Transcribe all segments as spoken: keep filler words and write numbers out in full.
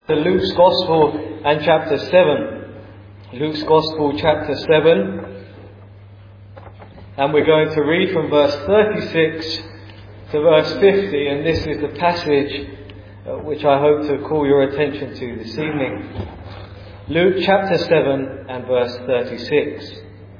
To Luke's Gospel and chapter seven. Luke's Gospel chapter seven. And we're going to read from verse thirty-six to verse fifty. And this is the passage uh, which I hope to call your attention to this evening. Luke chapter seven and verse thirty-six.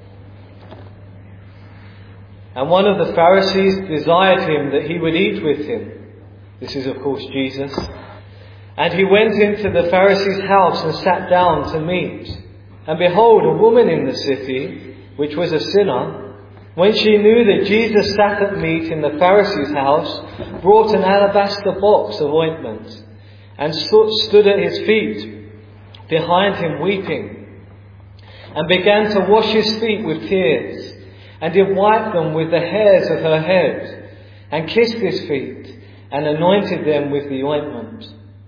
And one of the Pharisees desired him that he would eat with him. This is of course Jesus. And he went into the Pharisee's house and sat down to meat. And behold, a woman in the city, which was a sinner, when she knew that Jesus sat at meat in the Pharisee's house, brought an alabaster box of ointment, and stood at his feet behind him weeping, and began to wash his feet with tears, and did wipe them with the hairs of her head, and kissed his feet, and anointed them with the ointment.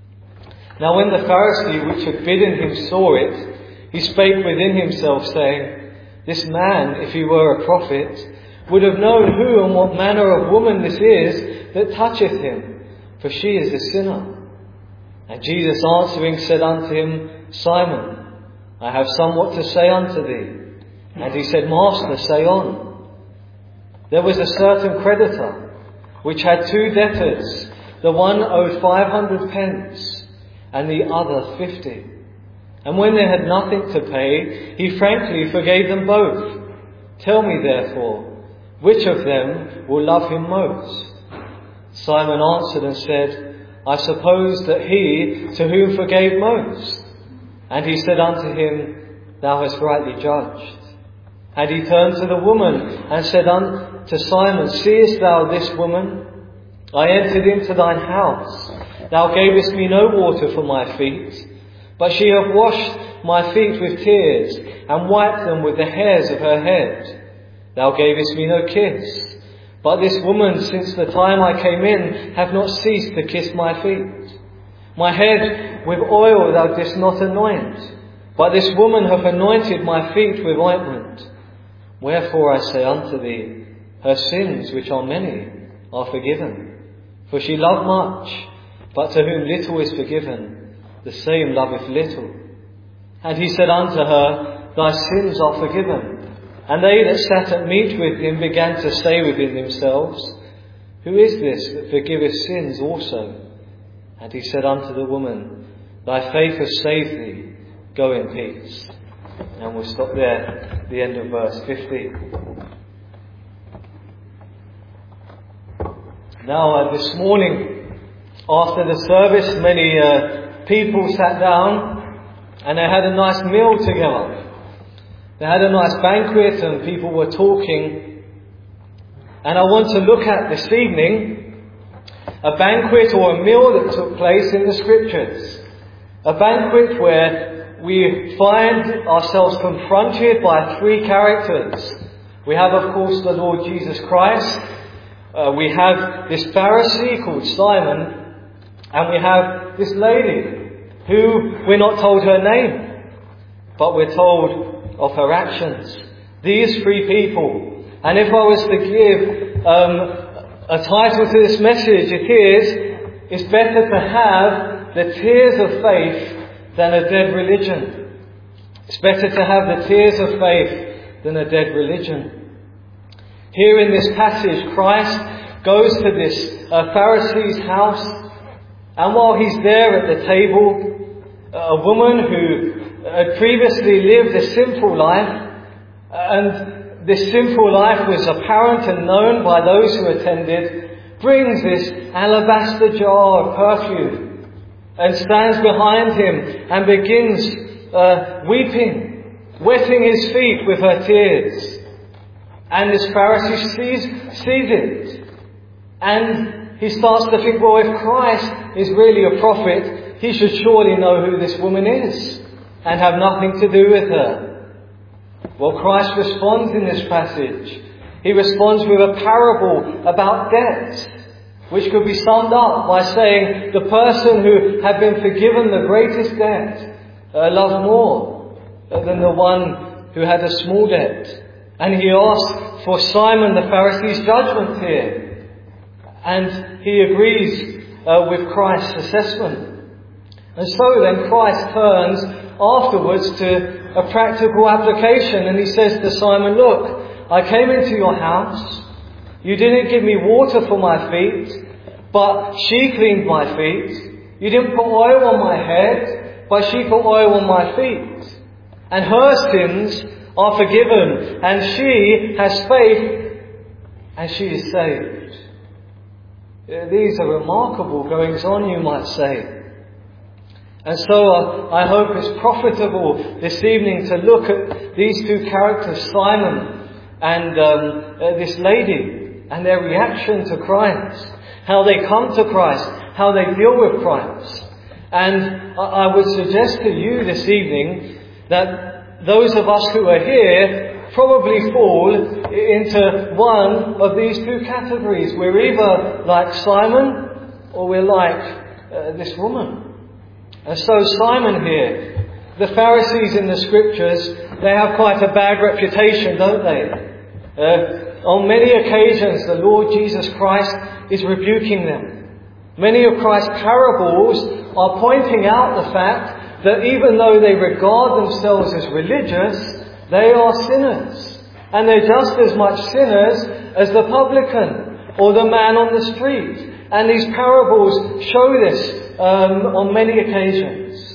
Now when the Pharisee which had bidden him saw it, he spake within himself, saying, This man, if he were a prophet, would have known who and what manner of woman this is that toucheth him, for she is a sinner. And Jesus answering said unto him, Simon, I have somewhat to say unto thee. And he said, Master, say on. There was a certain creditor, which had two debtors. The one owed five hundred pence, and the other fifty. And when they had nothing to pay, he frankly forgave them both. Tell me therefore, which of them will love him most? Simon answered and said, I suppose that he to whom forgave most. And he said unto him, Thou hast rightly judged. And he turned to the woman and said unto Simon, Seest thou this woman? I entered into thine house. Thou gavest me no water for my feet, but she hath washed my feet with tears, and wiped them with the hairs of her head. Thou gavest me no kiss, but this woman, since the time I came in, hath not ceased to kiss my feet. My head with oil thou didst not anoint, but this woman hath anointed my feet with ointment. Wherefore I say unto thee, her sins, which are many, are forgiven. For she loved much, but to whom little is forgiven, the same loveth little. And he said unto her, Thy sins are forgiven. And they that sat at meat with him began to say within themselves, Who is this that forgiveth sins also? And he said unto the woman, Thy faith has saved thee. Go in peace. And we'll stop there, the end of verse fifty. Now, uh, this morning, after the service, many uh, people sat down and they had a nice meal together. They had a nice banquet and people were talking. And I want to look at this evening a banquet or a meal that took place in the Scriptures. A banquet where we find ourselves confronted by three characters. We have, of course, the Lord Jesus Christ. Uh, we have this Pharisee called Simon, and we have this lady who we're not told her name, but we're told of her actions. These three people. And if I was to give um, a title to this message, it is, it's better to have the tears of faith than a dead religion. It's better to have the tears of faith than a dead religion. Here in this passage, Christ goes to this uh, Pharisee's house, and while he's there at the table, a woman who had previously lived a sinful life, and this sinful life was apparent and known by those who attended, brings this alabaster jar of perfume and stands behind him and begins uh, weeping, wetting his feet with her tears. And this Pharisee sees, sees it. And he starts to think, well, if Christ is really a prophet, he should surely know who this woman is and have nothing to do with her. Well, Christ responds in this passage. He responds with a parable about debt, which could be summed up by saying the person who had been forgiven the greatest debt uh, loved more than the one who had a small debt. And he asked for Simon the Pharisee's judgment here. And he agrees uh, with Christ's assessment. And so then Christ turns afterwards to a practical application, and he says to Simon, look, I came into your house. You didn't give me water for my feet, but she cleaned my feet. You didn't put oil on my head, but she put oil on my feet. And her sins are forgiven, and she has faith, and she is saved. These are remarkable goings on, you might say. And so uh, I hope it's profitable this evening to look at these two characters, Simon and um, uh, this lady, and their reaction to Christ, how they come to Christ, how they deal with Christ. And I, I would suggest to you this evening that those of us who are here probably fall into one of these two categories. We're either like Simon or we're like uh, this woman. And so Simon here, the Pharisees in the Scriptures, they have quite a bad reputation, don't they? Uh, on many occasions the Lord Jesus Christ is rebuking them. Many of Christ's parables are pointing out the fact that even though they regard themselves as religious, they are sinners. And they're just as much sinners as the publican or the man on the street. And these parables show this um, on many occasions.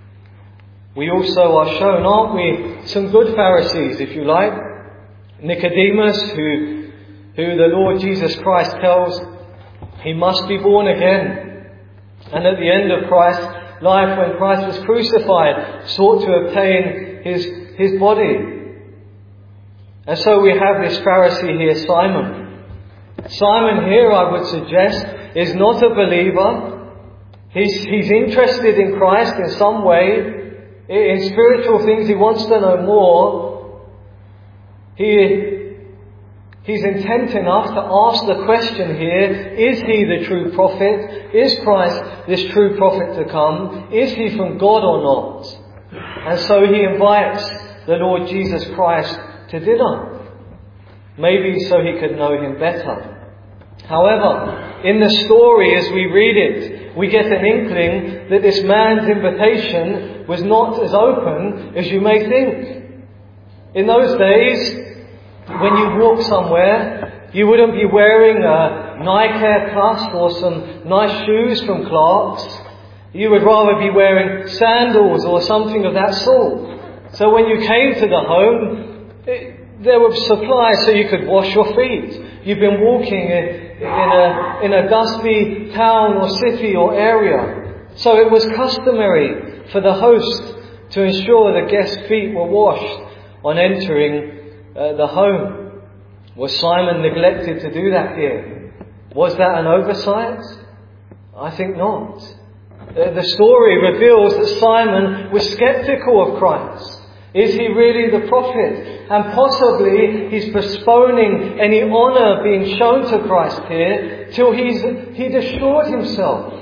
We also are shown, aren't we, some good Pharisees, if you like. Nicodemus, who, who the Lord Jesus Christ tells he must be born again. And at the end of Christ's life, when Christ was crucified, sought to obtain his, his body. And so we have this Pharisee here, Simon. Simon here, I would suggest, is not a believer. He's, he's interested in Christ in some way. In spiritual things, he wants to know more. He, he's intent enough to ask the question here, is he the true prophet? Is Christ this true prophet to come? Is he from God or not? And so he invites the Lord Jesus Christ to dinner. Maybe so he could know him better. However, in the story as we read it, we get an inkling that this man's invitation was not as open as you may think. In those days, when you walk somewhere, you wouldn't be wearing a Nike Air Plus or some nice shoes from Clark's. You would rather be wearing sandals or something of that sort. So when you came to the home, it, there were supplies so you could wash your feet. You've been walking in, in a in a dusty town or city or area. So it was customary for the host to ensure the guests' feet were washed on entering uh, the home. Was Simon neglected to do that here? Was that an oversight? I think not. Uh, the story reveals that Simon was sceptical of Christ. Is he really the prophet? And possibly he's postponing any honour being shown to Christ here till he's, he'd assured himself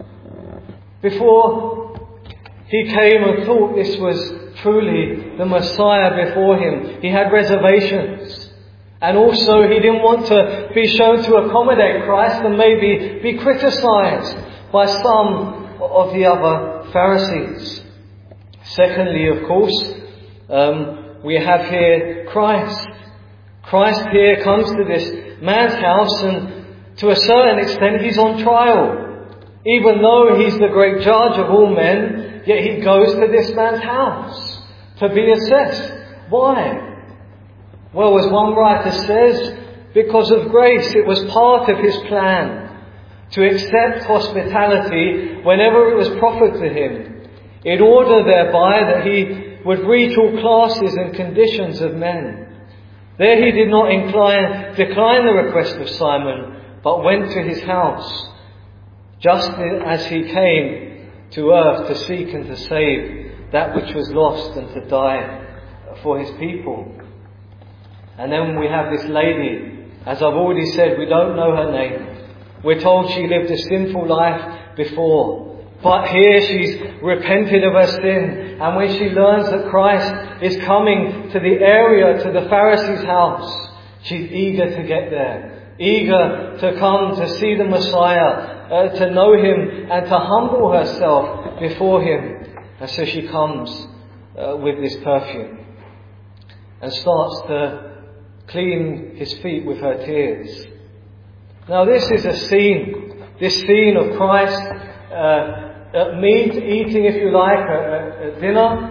before he came and thought this was truly the Messiah before him. He had reservations. And also he didn't want to be shown to accommodate Christ and maybe be criticised by some of the other Pharisees. Secondly, of course, Um, we have here Christ. Christ here comes to this man's house, and to a certain extent he's on trial. Even though he's the great judge of all men, yet he goes to this man's house to be assessed. Why? Well, as one writer says, because of grace. It was part of his plan to accept hospitality whenever it was proffered to him, in order thereby that he would reach all classes and conditions of men. There he did not incline, decline the request of Simon, but went to his house, just as he came to earth to seek and to save that which was lost and to die for his people. And then we have this lady. As I've already said, we don't know her name. We're told she lived a sinful life before. But here she's repented of her sin, and when she learns that Christ is coming to the area, to the Pharisee's house, she's eager to get there eager to come to see the Messiah, uh, to know Him and to humble herself before Him. And so she comes uh, with this perfume and starts to clean His feet with her tears. Now this is a scene, this scene of Christ uh, at meat, eating if you like, at, at dinner.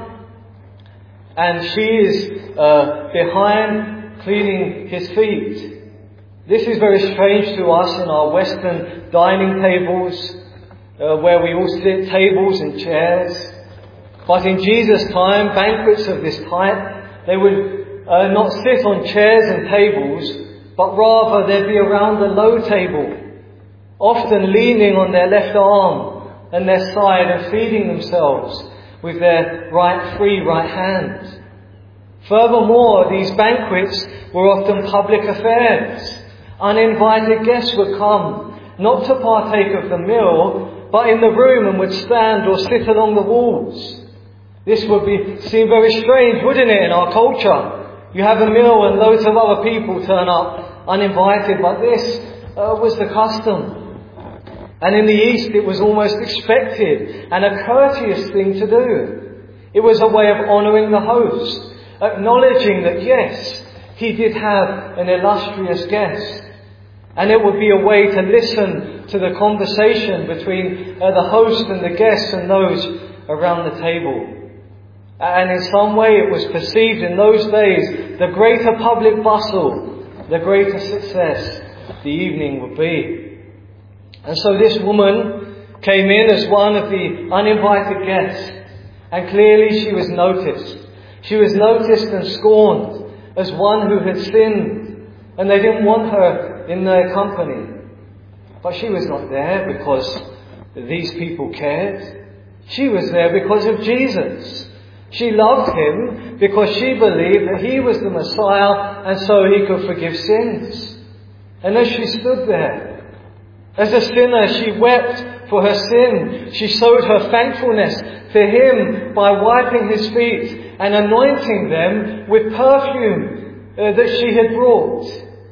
And she is uh, behind cleaning His feet. This is very strange to us in our Western dining tables, uh, where we all sit tables and chairs. But in Jesus' time, banquets of this type, they would uh, not sit on chairs and tables, but rather they'd be around a low table, often leaning on their left arm and their side and feeding themselves with their right free right hand. Furthermore, these banquets were often public affairs. Uninvited guests would come, not to partake of the meal, but in the room and would stand or sit along the walls. This would be seem very strange, wouldn't it, in our culture? You have a meal and loads of other people turn up uninvited, but this uh, was the custom. And in the East it was almost expected and a courteous thing to do. It was a way of honouring the host, acknowledging that yes, he did have an illustrious guest. And it would be a way to listen to the conversation between uh, the host and the guests and those around the table. And in some way it was perceived in those days, the greater public bustle, the greater success the evening would be. And so this woman came in as one of the uninvited guests, and clearly she was noticed. She was noticed and scorned as one who had sinned, and they didn't want her in their company. But she was not there because these people cared. She was there because of Jesus. She loved Him because she believed that He was the Messiah and so He could forgive sins. And as she stood there, as a sinner, she wept for her sin. She showed her thankfulness to Him by wiping His feet and anointing them with perfume uh, that she had brought.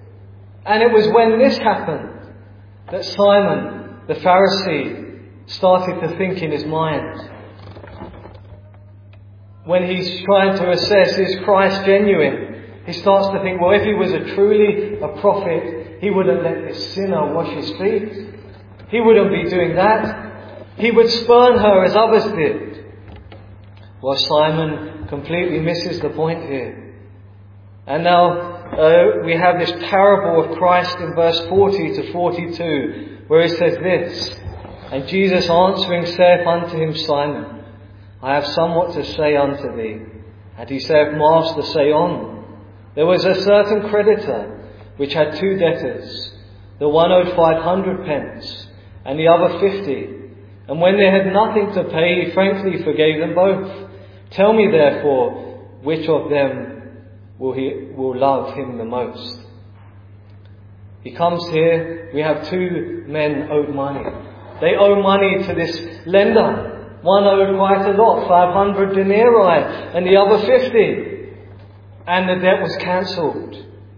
And it was when this happened that Simon, the Pharisee, started to think in his mind. When he's trying to assess, is Christ genuine? He starts to think, well, if He was a truly a prophet, He wouldn't let this sinner wash His feet. He wouldn't be doing that. He would spurn her as others did. Well, Simon completely misses the point here. And now uh, we have this parable of Christ in verse forty to forty-two, where it says this: And Jesus answering saith unto him, Simon, I have somewhat to say unto thee. And he saith, Master, say on. There was a certain creditor which had two debtors. The one owed five hundred pence, and the other fifty. And when they had nothing to pay, he frankly forgave them both. Tell me therefore, which of them will he will love him the most? He comes here, we have two men owed money. They owe money to this lender. One owed quite a lot, five hundred denarii, and the other fifty. And the debt was cancelled.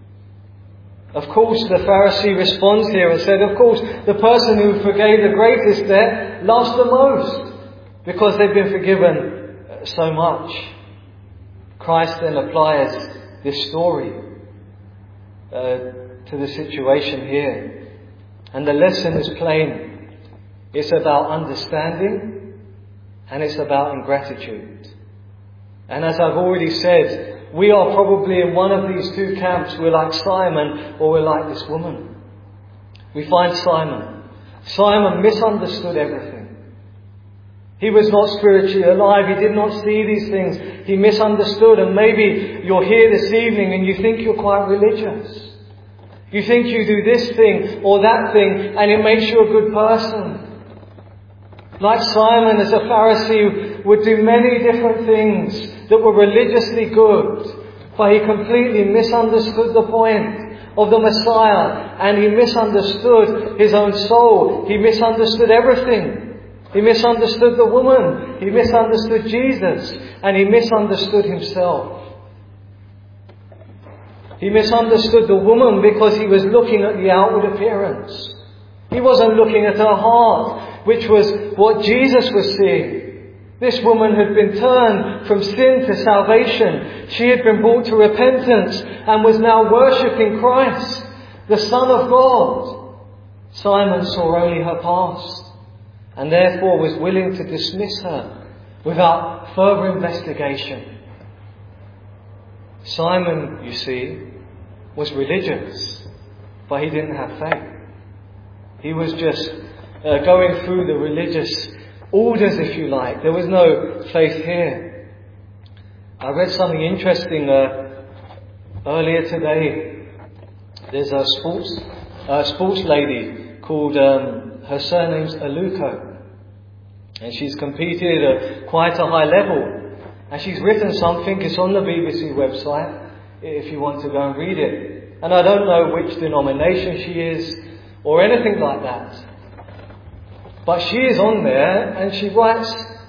Of course, the Pharisee responds here and said, of course, the person who forgave the greatest debt loves the most, because they've been forgiven so much. Christ then applies this story uh, to the situation here. And the lesson is plain. It's about understanding and it's about ingratitude. And as I've already said, we are probably in one of these two camps. We're like Simon or we're like this woman. We find Simon. Simon misunderstood everything. He was not spiritually alive. He did not see these things. He misunderstood. And maybe you're here this evening and you think you're quite religious. You think you do this thing or that thing and it makes you a good person. Like Simon, as a Pharisee, would do many different things that were religiously good, but he completely misunderstood the point of the Messiah, and he misunderstood his own soul. He misunderstood everything. He misunderstood the woman. He misunderstood Jesus, and he misunderstood himself. He misunderstood the woman because he was looking at the outward appearance. He wasn't looking at her heart, which was what Jesus was seeing. This woman had been turned from sin to salvation. She had been brought to repentance and was now worshipping Christ, the Son of God. Simon saw only her past and therefore was willing to dismiss her without further investigation. Simon, you see, was religious, but he didn't have faith. He was just uh, going through the religious orders, if you like. There was no faith here. I read something interesting uh, earlier today. There's a sports uh, sports lady called, um, her surname's Aluko. And she's competed at quite a high level. And she's written something, it's on the B B C website, if you want to go and read it. And I don't know which denomination she is, or anything like that. But she is on there and she writes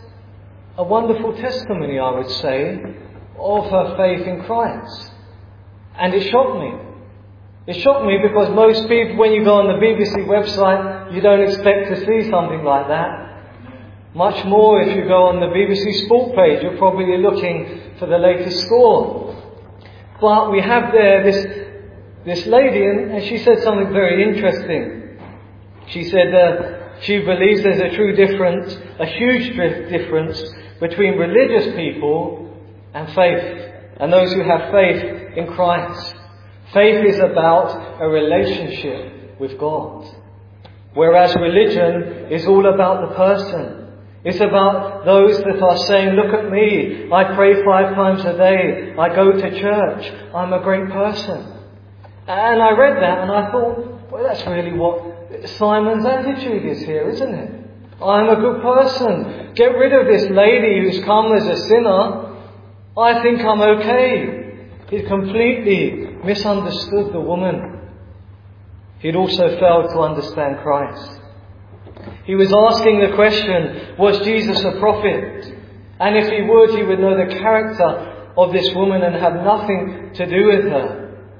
a wonderful testimony, I would say, of her faith in Christ. And it shocked me. It shocked me because most people, when you go on the B B C website, you don't expect to see something like that. Much more if you go on the B B C Sport page, you're probably looking for the latest score. But we have there this this lady, and, and she said something very interesting. She said uh, she believes there's a true difference, a huge difference between religious people and faith, and those who have faith in Christ. Faith is about a relationship with God, whereas religion is all about the person. It's about those that are saying, look at me, I pray five times a day, I go to church, I'm a great person. And I read that and I thought, well, that's really what Simon's attitude is here, isn't it? I'm a good person. Get rid of this lady who's come as a sinner. I think I'm okay. He completely misunderstood the woman. He'd also failed to understand Christ. He was asking the question, was Jesus a prophet? And if he would, he would know the character of this woman and have nothing to do with her.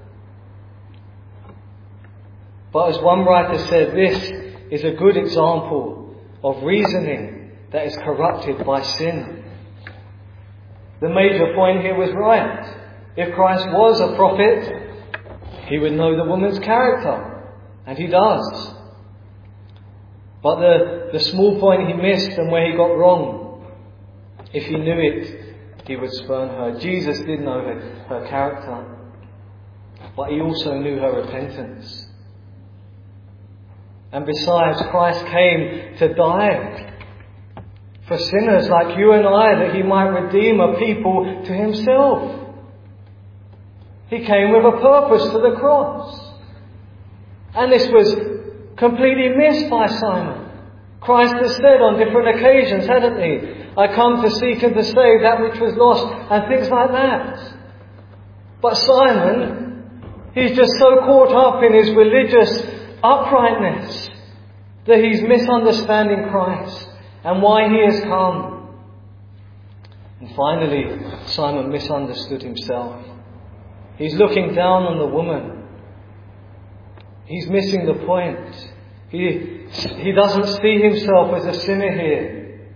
But as one writer said, this is a good example of reasoning that is corrupted by sin. The major point here was right. If Christ was a prophet, he would know the woman's character. And he does. But the, the small point he missed and where he got wrong, if he knew it, he would spurn her. Jesus did know her, her character, but he also knew her repentance. And besides, Christ came to die for sinners like you and I, that he might redeem a people to himself. He came with a purpose to the cross. And this was completely missed by Simon. Christ has said on different occasions, hadn't he? I come to seek and to save that which was lost, and things like that. But Simon, he's just so caught up in his religious uprightness that he's misunderstanding Christ and why he has come. And finally, Simon misunderstood himself. He's looking down on the woman. He's missing the point. He, he doesn't see himself as a sinner here.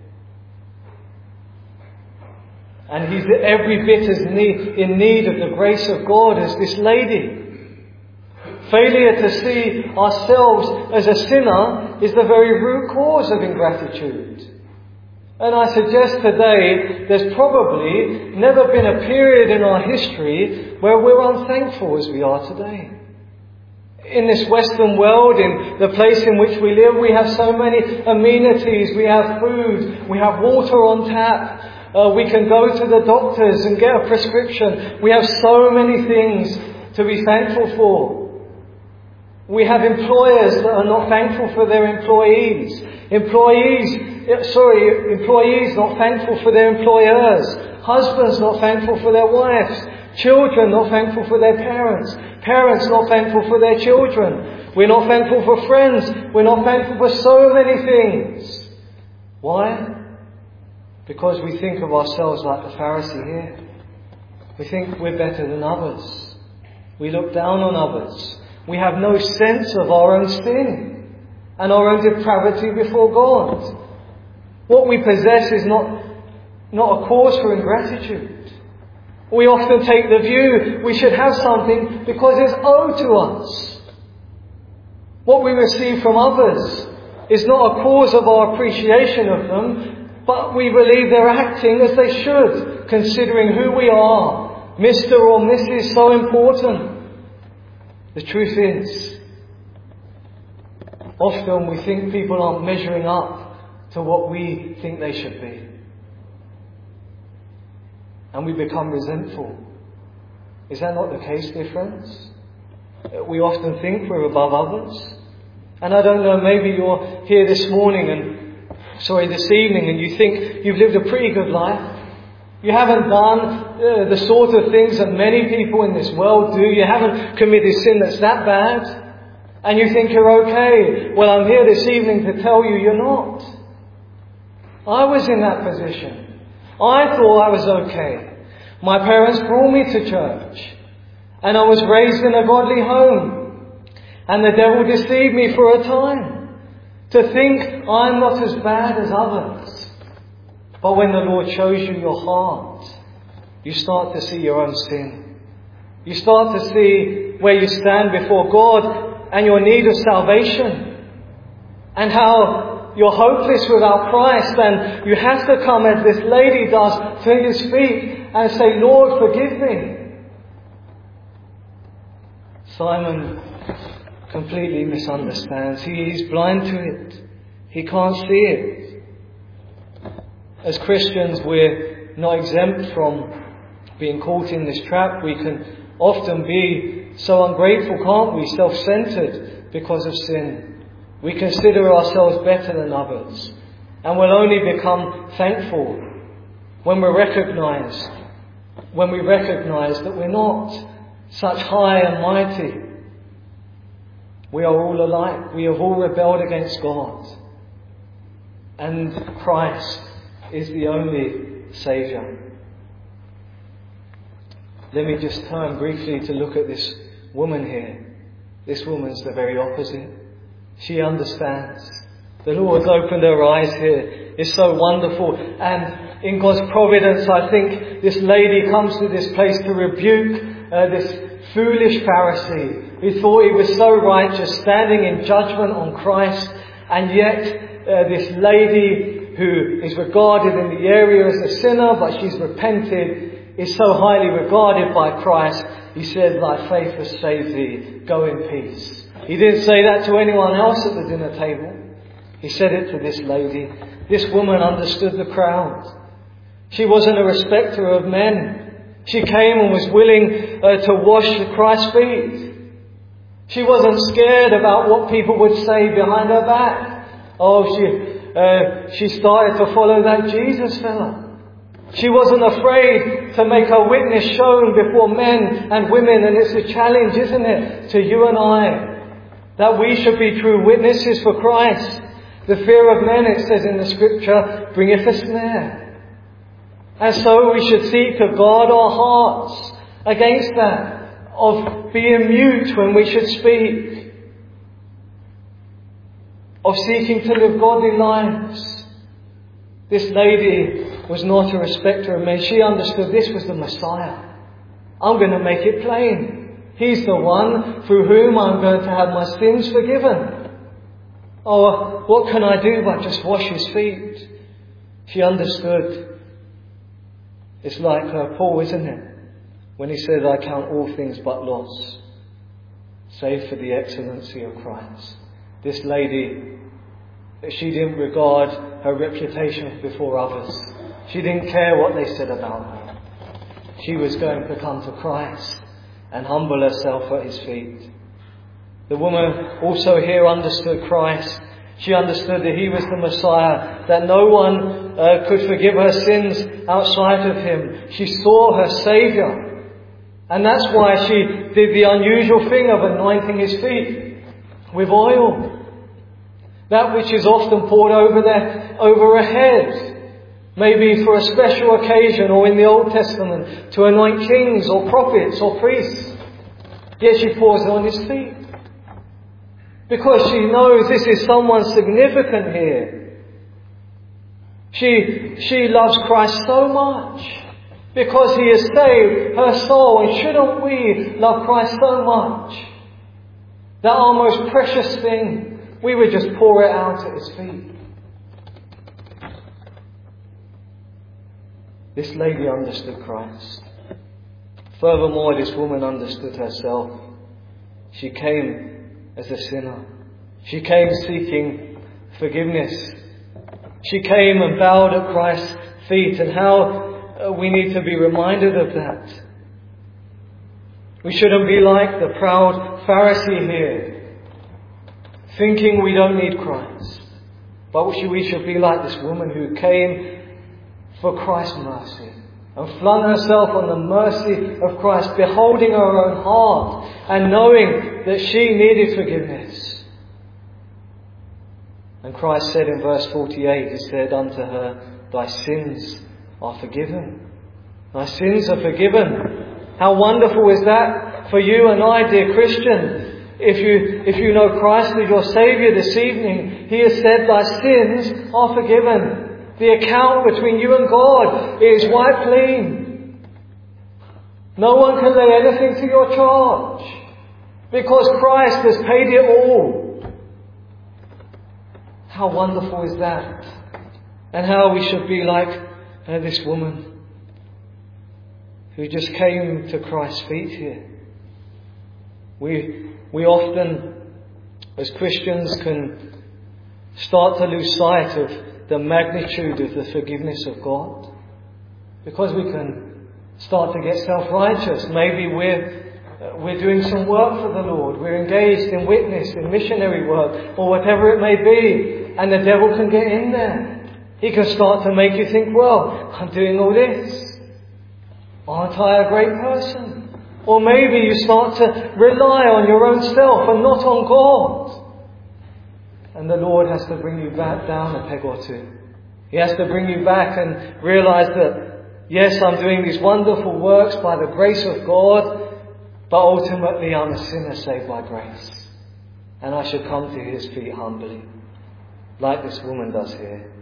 And he's every bit as need, in need of the grace of God as this lady. Failure to see ourselves as a sinner is the very root cause of ingratitude. And I suggest today there's probably never been a period in our history where we're unthankful as we are today. In this Western world, in the place in which we live, we have so many amenities. We have food, we have water on tap, uh, we can go to the doctors and get a prescription. We have so many things to be thankful for. We have employers that are not thankful for their employees. Employees, sorry, employees not thankful for their employers. Husbands not thankful for their wives. Children not thankful for their parents. Parents not thankful for their children. We're not thankful for friends. We're not thankful for so many things. Why? Because we think of ourselves like the Pharisee here. We think we're better than others. We look down on others. We have no sense of our own sin and our own depravity before God. What we possess is not, not a cause for ingratitude. We often take the view we should have something because it's owed to us. What we receive from others is not a cause of our appreciation of them, but we believe they're acting as they should, considering who we are. Mister or Missus so important. The truth is, often we think people aren't measuring up to what we think they should be. And we become resentful. Is that not the case, dear friends? We often think we're above others. And I don't know, maybe you're here this morning and, sorry, this evening, and you think you've lived a pretty good life. You haven't done uh, the sort of things that many people in this world do. You haven't committed sin that's that bad. And you think you're okay. Well, I'm here this evening to tell you you're not. I was in that position. I thought I was okay. My parents brought me to church. And I was raised in a godly home. And the devil deceived me for a time. To think I'm not as bad as others. But when the Lord shows you your heart, you start to see your own sin. You start to see where you stand before God and your need of salvation. And how you're hopeless without Christ, and you have to come as this lady does to His feet and say, Lord, forgive me. Simon completely misunderstands. He is blind to it. He can't see it. As Christians, we're not exempt from being caught in this trap. We can often be so ungrateful, can't we? Self-centered because of sin. We consider ourselves better than others. And we'll only become thankful when we're recognized, when we recognize that we're not such high and mighty. We are all alike. We have all rebelled against God. And Christ is the only Saviour. Let me just turn briefly to look at this woman here. This woman's the very opposite. She understands. The Lord's opened her eyes here. It's so wonderful. And in God's providence, I think this lady comes to this place to rebuke uh, this foolish Pharisee who thought he was so righteous, standing in judgment on Christ. And yet uh, this lady who is regarded in the area as a sinner, but she's repented, is so highly regarded by Christ. He said, thy faith has saved thee. Go in peace. He didn't say that to anyone else at the dinner table. He said it to this lady. This woman understood the crowd. She wasn't a respecter of men. She came and was willing uh, to wash Christ's feet. She wasn't scared about what people would say behind her back. Oh, she... Uh, she started to follow that Jesus fella. She wasn't afraid to make her witness shown before men and women. And it's a challenge, isn't it, to you and I, that we should be true witnesses for Christ. The fear of men, it says in the Scripture, bringeth a snare. And so we should seek to guard our hearts against that, of being mute when we should speak, of seeking to live godly lives. This lady was not a respecter of men. She understood this was the Messiah. I'm going to make it plain. He's the one through whom I'm going to have my sins forgiven. Oh, what can I do but just wash His feet? She understood. It's like uh, Paul, isn't it? When he says, I count all things but loss, save for the excellency of Christ. This lady, she didn't regard her reputation before others. She didn't care what they said about her. She was going to come to Christ and humble herself at His feet. The woman also here understood Christ. She understood that He was the Messiah, that no one uh, could forgive her sins outside of Him. She saw her Saviour. And that's why she did the unusual thing of anointing His feet with oil. That which is often poured over their, over a head. Maybe for a special occasion, or in the Old Testament, to anoint kings or prophets or priests. Yet she pours it on his feet. Because she knows this is someone significant here. She, she loves Christ so much because he has saved her soul. And shouldn't we love Christ so much that our most precious thing, we would just pour it out at his feet? This lady understood Christ. Furthermore, this woman understood herself. She came as a sinner. She came seeking forgiveness. She came and bowed at Christ's feet. And how we need to be reminded of that. We shouldn't be like the proud Pharisee here, thinking we don't need Christ. But we should be like this woman who came for Christ's mercy and flung herself on the mercy of Christ, beholding her own heart and knowing that she needed forgiveness. And Christ said in verse forty-eight, he said unto her, thy sins are forgiven. Thy sins are forgiven. How wonderful is that for you and I, dear Christian? If you, if you know Christ as your Saviour this evening, he has said thy sins are forgiven. The account between you and God is wiped clean. No one can lay anything to your charge because Christ has paid it all. How wonderful is that? And how we should be like uh, this woman who just came to Christ's feet here. We, we often, as Christians, can start to lose sight of the magnitude of the forgiveness of God, because we can start to get self-righteous. Maybe we're uh, we're doing some work for the Lord, we're engaged in witness, in missionary work, or whatever it may be, and the devil can get in there. He can start to make you think, well, I'm doing all this, aren't I a great person? Or maybe you start to rely on your own self and not on God. And the Lord has to bring you back down a peg or two. He has to bring you back and realize that, yes, I'm doing these wonderful works by the grace of God, but ultimately I'm a sinner saved by grace. And I should come to his feet humbly, like this woman does here.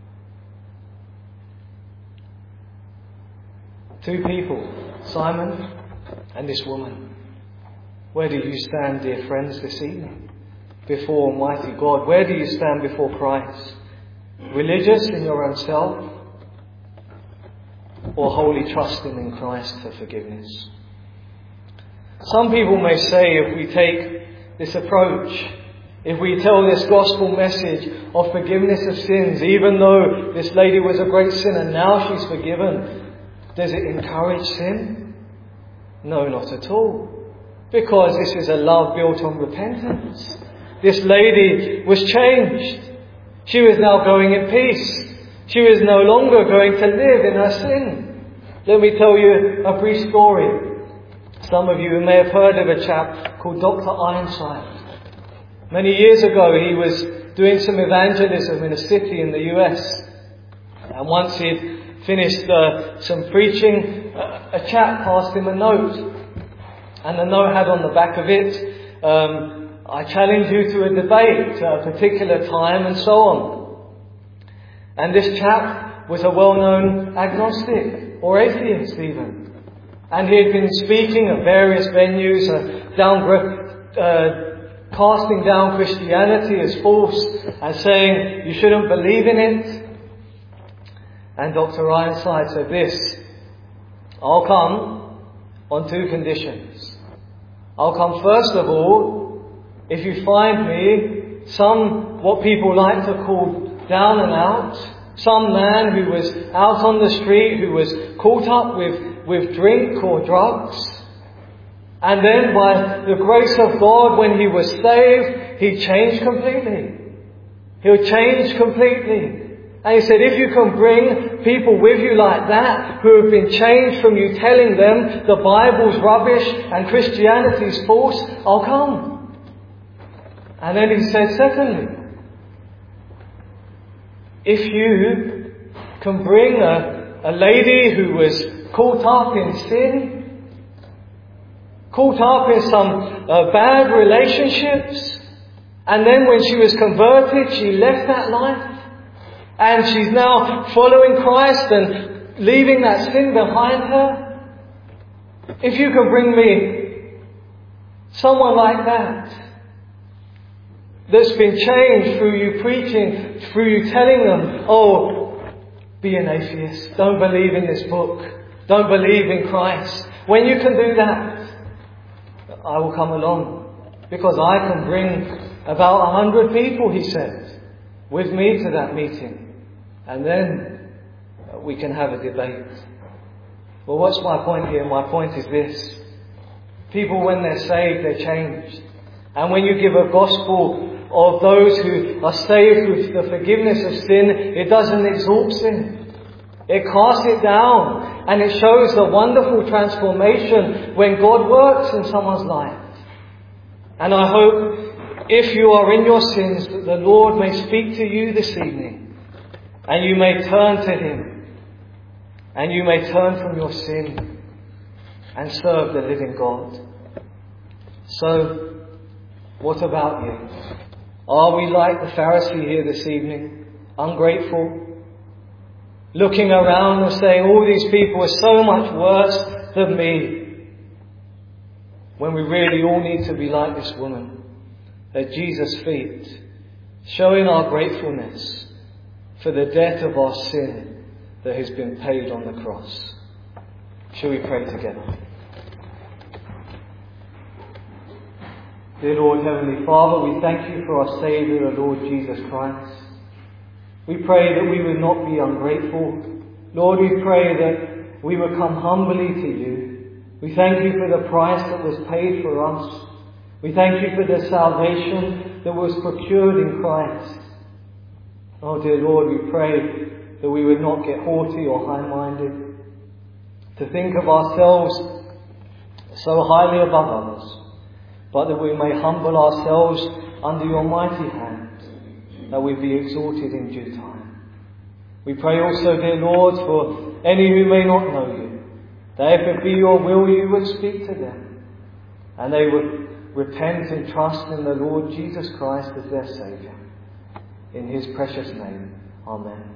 Two people, Simon and this woman. Where do you stand, dear friends, this evening? Before Almighty God, where do you stand before Christ? Religious in your own self, or wholly trusting in Christ for forgiveness? Some people may say, if we take this approach, if we tell this gospel message of forgiveness of sins, even though this lady was a great sinner, now she's forgiven, does it encourage sin? No, not at all. Because this is a love built on repentance. This lady was changed. She was now going in peace. She was no longer going to live in her sin. Let me tell you a brief story. Some of you may have heard of a chap called Doctor Ironside. Many years ago he was doing some evangelism in a city in the U S. And once he'd finished uh, some preaching, uh, a chap passed him a note. And the note had on the back of it, um, I challenge you to a debate at a particular time, and so on. And this chap was a well-known agnostic, or atheist even. And he had been speaking at various venues, uh, down, uh, casting down Christianity as false, and saying you shouldn't believe in it. And Doctor Ironside said this: I'll come on two conditions. I'll come first of all if you find me some, what people like to call down and out, some man who was out on the street, who was caught up with, with drink or drugs. And then by the grace of God, when he was saved, he changed completely. He'll change completely. And he said, if you can bring people with you like that, who have been changed from you telling them the Bible's rubbish and Christianity's false, I'll come. And then he said, secondly, if you can bring a, a lady who was caught up in sin, caught up in some uh, bad relationships, and then when she was converted, she left that life, and she's now following Christ and leaving that sin behind her. If you can bring me someone like that, that's been changed through you preaching, through you telling them, oh, be an atheist, don't believe in this book, don't believe in Christ. When you can do that, I will come along, because I can bring about a hundred people, he said, with me to that meeting, and then we can have a debate. Well, what's my point here? My point is this. People, when they're saved, they're changed. And when you give a gospel of those who are saved with the forgiveness of sin, it doesn't exalt sin. It casts it down, and it shows the wonderful transformation when God works in someone's life. And I hope, if you are in your sins, that the Lord may speak to you this evening, and you may turn to Him, and you may turn from your sin and serve the living God. So, what about you? Are we like the Pharisee here this evening, ungrateful, looking around and saying, all these people are so much worse than me, when we really all need to be like this woman at Jesus' feet, showing our gratefulness for the debt of our sin that has been paid on the cross? Shall we pray together? Dear Lord, Heavenly Father, we thank you for our Saviour, the Lord Jesus Christ. We pray that we would not be ungrateful. Lord, we pray that we would come humbly to you. We thank you for the price that was paid for us. We thank you for the salvation that was procured in Christ. Oh dear Lord, we pray that we would not get haughty or high-minded, to think of ourselves so highly above others, but that we may humble ourselves under your mighty hand, that we be exalted in due time. We pray also, dear Lord, for any who may not know you, that if it be your will, you would speak to them, and they would repent and trust in the Lord Jesus Christ as their Saviour. In His precious name, Amen.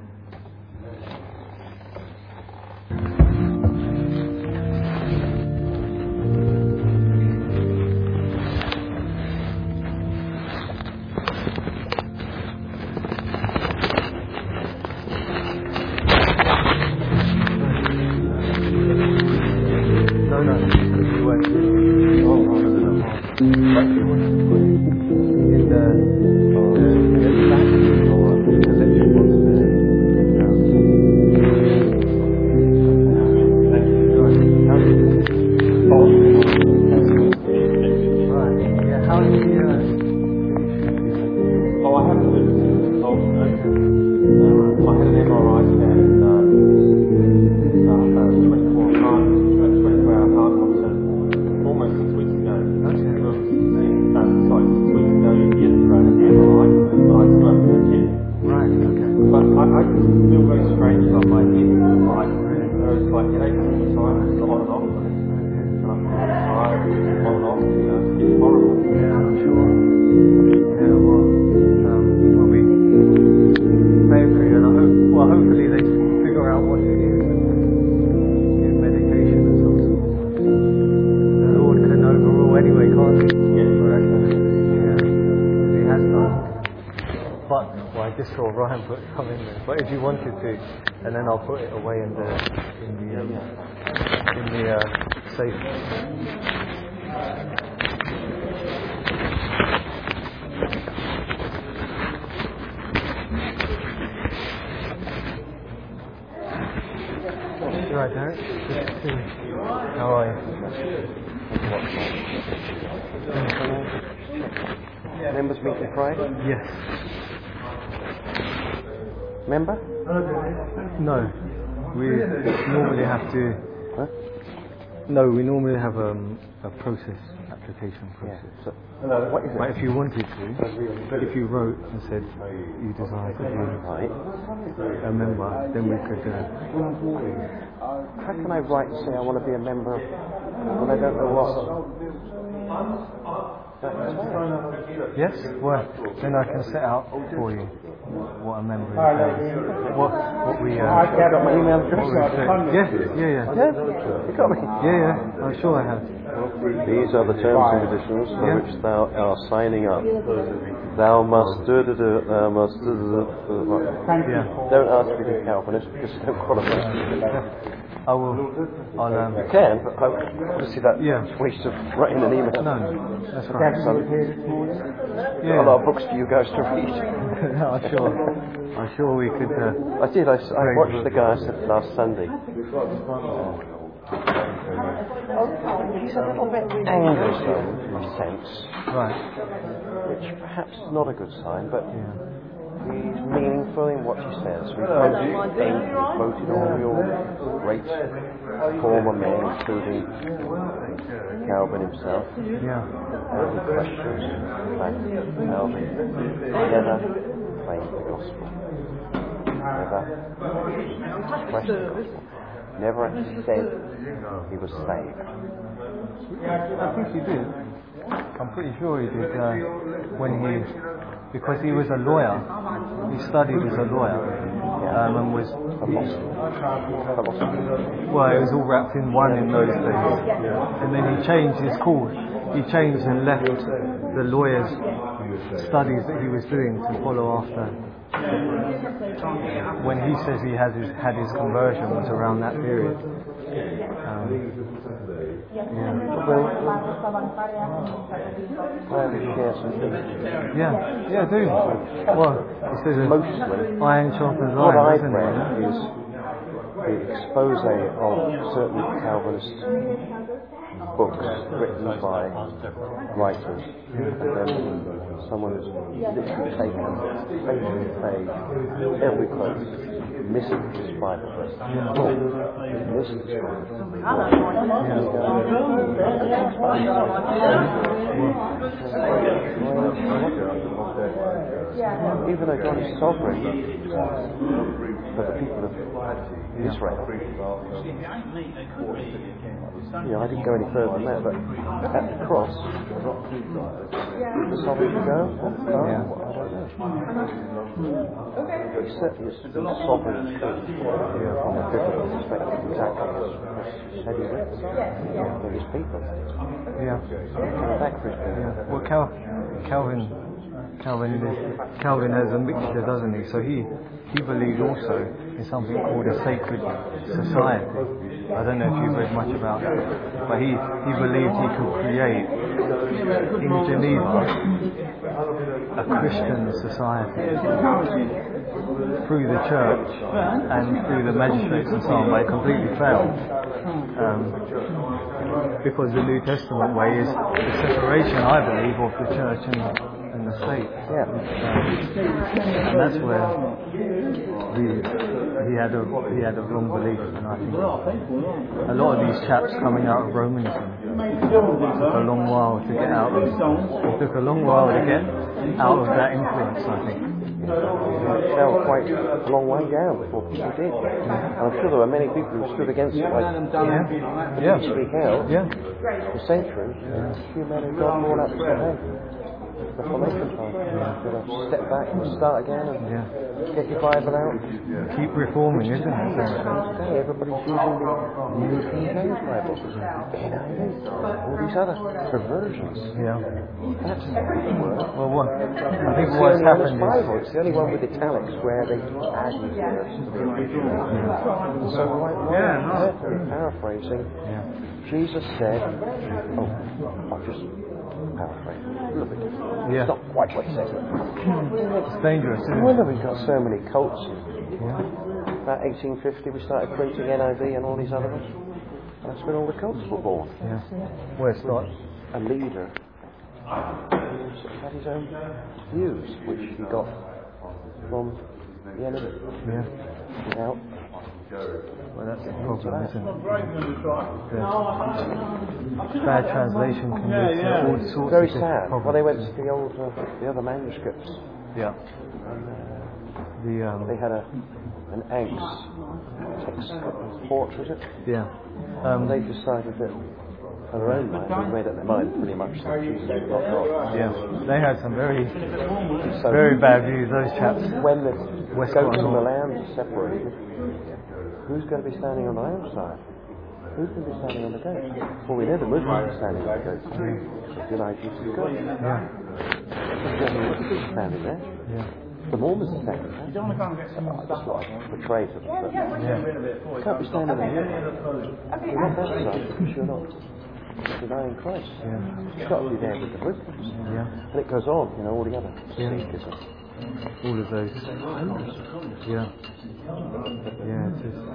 But if you wanted to, and then I'll put it away in the in the um, in the uh, safe. You right, Derek? Good to see you. How are you? Members meeting Friday? Yes. Member? No. We normally have to... Huh? No, we normally have um, a process at application process. Yeah. So, what is it? But if you wanted to, if you wrote and said you desire to be Right. a member, then we could. Uh, How can I write and say I want to be a member when I don't know what? yes. Well, then I can set out for you what a member is. What what we. Uh, I got my email address. Yes. Yeah. Yeah. Yeah. You got me. Yeah. Yeah. I'm sure I have. These are the terms and conditions for Yeah. which thou art signing up. Thou must do do do. Thou must do do do. Yeah. Don't ask me to be Calvinist because you don't qualify. I will. I'll. Um, You can, but obviously that Yeah. waste of writing an email. no. That's right. So, Yeah. a lot of books for you guys to read. no, I'm sure. I'm sure we could. Uh, I did. I, I watched the guy I said last Sunday. He's a little bit angry, in a sense, right. which perhaps is not a good sign, but Yeah. he's meaningful in what he says. We quoted eight, we quoted all your great former men, including Calvin himself. Yeah. And he questions like Calvin never claimed the gospel. Never expressed the gospel. Never said he was saved. I think he did. I'm pretty sure he did uh, when he, because he was a lawyer. He studied as a lawyer um, and was. Well, it was all wrapped in one in those days. And then he changed his course. He changed and left the lawyer's studies that he was doing to follow after. When he says he has his, had his conversion was around that period. Um, yeah. yeah, yeah, do. Well, he says Mostly, iron sharpens what iron, I've doesn't read it? is the expose of certain Calvinist books written by writers, and then someone has literally taken page to page every quote, missing this Bible verse. Oh, missing this Even though God is sovereign for the people of Israel. You know, I didn't go any further than that, but at the cross, the sovereign to go? No, I don't know. He certainly is sovereign from a biblical perspective, exactly as said he would for his people. Yeah. Coming back for his people. Yeah. Well, Cal- Calvin, Calvin, is, Calvin has a mixture, doesn't he? So he, he believed also in something called a sacred society. I don't know if you've read much about it, but he, he believed he could create in Geneva a Christian society through the church and through the magistrates and so on, but it completely failed. Um, because the New Testament way is the separation, I believe, of the church and, and the state. Yeah. Um, and that's where he, he had a he had a wrong belief, and I think a lot of these chaps coming out of Romanism took a long while to get out of. It took a long while to get out of that influence, I think. It fell quite a long way down before people did. And I'm sure there were many people who stood against it, like Yeah. H B Held Yeah. for centuries. A few men who got more up to their head. Reformation time. You know, step back and start again and Yeah. get your Bible out. Keep reforming, isn't it? Today everybody's using the New King James Bible. N I V. All these other perversions. Yeah. That's not the word. Well, what I think It's the what's only happened honest is Bible. It's the only one with italics where they add these words to the original. So right now, carefully paraphrasing, yeah. Jesus said, oh, I'll just paraphrase a little bit. Yeah. It's not quite what he said. It's dangerous, No isn't it? wonder we've got so many cults. Yeah. About eighteen fifty we started printing N I V and all these other ones. That's when all the cults were born. Yeah. Where it starts. A leader had his own views, which he got from the enemy, Yeah. without Well, that's the problem, isn't it? The bad translation can lead to all sorts Very of different sad. problems. Well, they went to the old, uh, the other manuscripts. Yeah. The um. They had a an angst text port, was it? Yeah. Um. They decided that for their own mind, they made up their mind pretty much that Jesus was not God. Yeah. They had some very, So very bad views. Those chaps. when the West goats and Cornwall. the lambs are separated, who's going to be standing on the lamb's side? Who's going to be standing on the goat? Well, we know the Muslims are standing on the goat. Deny Jesus is God. Yeah. They're standing there. Yeah. The Mormons are standing there. I just like portray them. But Yeah. you can't be standing there. You're not that side because you're not denying Christ. Yeah. You've got to be there with the Muslims. Yeah. And it goes on, you know, all the other Yeah. Sikhism. All of those. Yeah. Yeah. It is.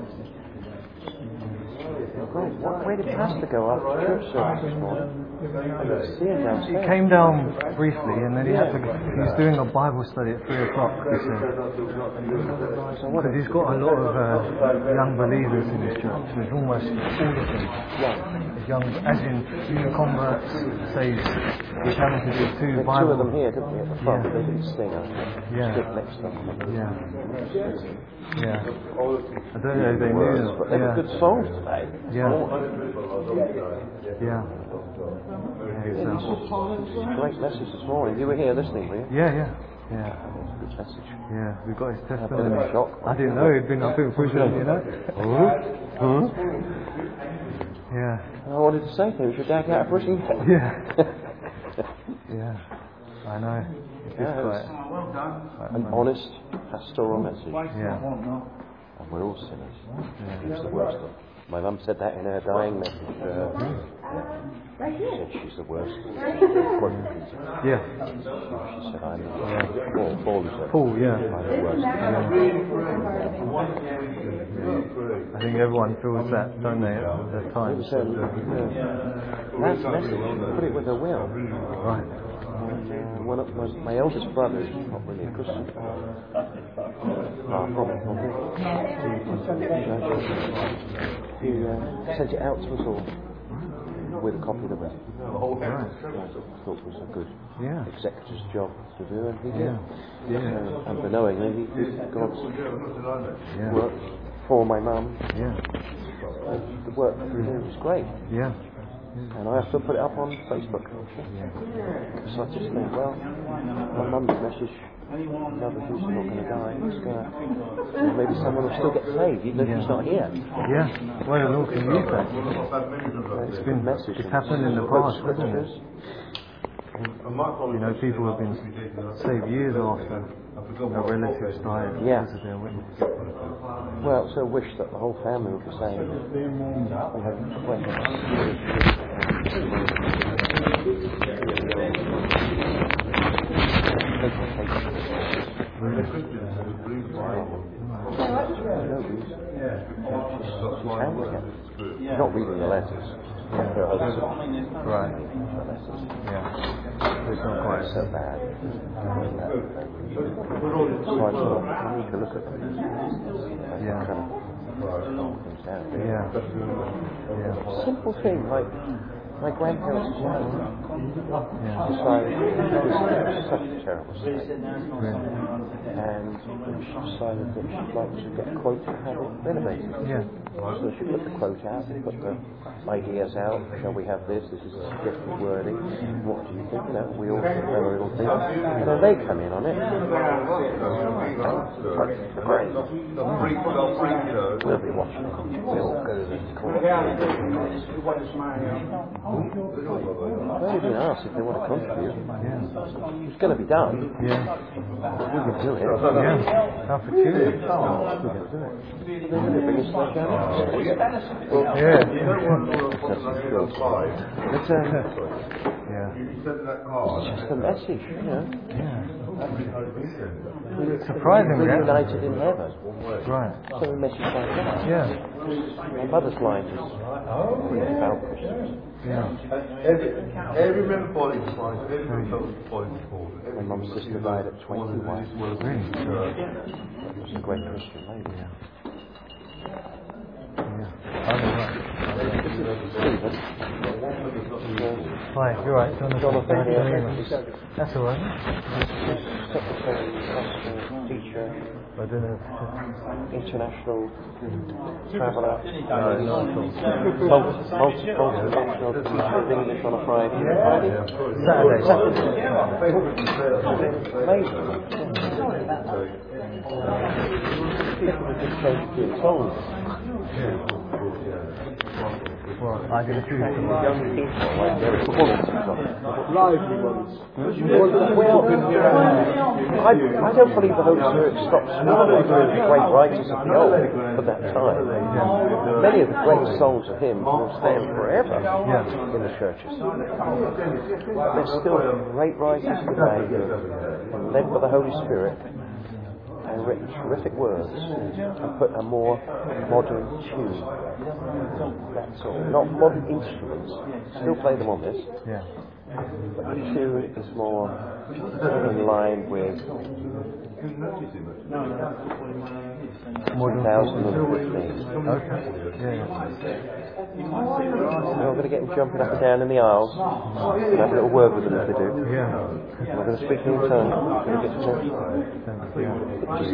Right. What, where did Pastor go after church service this morning? I didn't see him He downstairs. came down briefly, and then he had to. He was doing a Bible study at three o'clock. He said, because he's got a lot of uh, young believers in his church. There's almost all of them. Yeah. Young, as in new converts. Say he's having to do two There were Bible. two of them here, didn't we, at the front? Yeah. They didn't sing, I think. Yeah. Stood next to them. Yeah. Yeah. I don't know if they knew them. But they were Yeah. good songs today. Yeah. Yeah. Yeah, Yeah. this So. was a great message this morning. You were here listening, were you? Yeah. Yeah. Yeah. Good message. Yeah. We got his I've been in testimony. shock. I didn't know he'd been up in prison, you know. Huh? Yeah. I wanted to say to him, is your dad get out of prison yet? Yeah. Yeah. I know. It's Yeah, quite, it's quite an funny. honest pastoral message. Yeah. And we're all sinners. He's the worst. My mum said that in her dying message. Uh, she said she's the worst. Yeah. She said I'm the worst. Paul, Paul said, Paul, yeah. I'm the worst. I think everyone feels that, don't they, at It times? was, um, yeah. That's the message. Put it with a will. Right. And, uh, one of my, my eldest brother is not really a Christian. Ah, probably, probably. He uh, sent it out to us all with a copy of the will. Right. I thought it was a good Yeah. executor's job to do, and he did. Yeah. Yeah. Uh, unknowingly, he did God's Yeah. work for my mum. Yeah. And the work that he did was great. Yeah. And I have to put it up on Facebook. So I just think, well, my mum's message, another who's not going to die, is going to, maybe someone will still get saved, even if Yeah. he's not here. Yeah. Well, the Lord can use that. It's been, Message. it's happened in the past, hasn't it? Scriptures. You know, people have been saved years after a relative's died Yeah. because of their witness. Well, it's a wish that the whole family would be saved. We have questions. She's not reading the letters. Her husband. Right. The letters. Yeah. It's not quite So bad. So I thought, I need to look at them. Yeah. Kind of things down. Yeah. Yeah. Simple thing, like my grandparents' wife Yeah. decided it was such a terrible state. Really. And she decided that she'd like to get a quote and have it renovated. Yeah. So she put the quote out, put the ideas out, shall we have this, this is different wording, what do you think, you know, we all think our little things. And then they come in on it. Like, great. We'll be watching it. We'll go to the court. I've only been asked if they want to contribute. Yeah. It's going to be done. Yeah. We can do it. Yeah. Opportunity. We can do it. They're going to bring us back down. Yeah. But, um, Yeah. it's just a message, you know. Yeah. We're Surprising, yeah. united in heaven. Right. So a message like that. Yeah. My mother's line is really about Christians. Yeah. Every member body is fine. Every member body is fine. My mum's sister died at twenty-one. Really. She was a great Christian lady. Yeah. I'm alright. Hi, you're right. Do you want to Jonathan, say yeah. anything? That's alright. Secretary, pastor, teacher, I don't know. international traveller, No, not at all. multi- multi- multidimensional teacher of English on a Friday. Saturday. Amazing. People would just change a few songs. Well, I did a few Young people, like their performances of it. Lively ones. Well, I, I don't believe the Holy Spirit stops speaking through the great writers of the old at that time. Many of the great songs of hymns will stand forever in the churches. There's still great writers today who are led by the Holy Spirit and written terrific words and put a more modern tune. That's all. Not modern instruments. Still play them on this. Yeah. But the tune is more in line with More two than thousand fifteen. Okay. Yeah. We're not going to get them jumping up and down in the aisles. We'll have a little word with them if they do. Yeah. We're going to speak in turn. We're going to get to just